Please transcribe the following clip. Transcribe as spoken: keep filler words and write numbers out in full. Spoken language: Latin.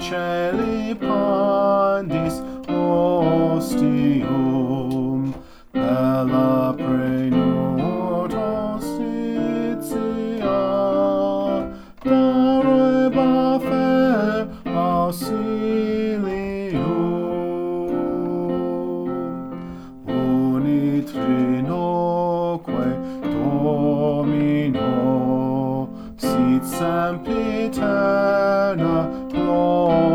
celi pandis ostium, bella prenor hostitia, dareba fer auxilium, unit trinoque Domino, sit sempiterna gloria.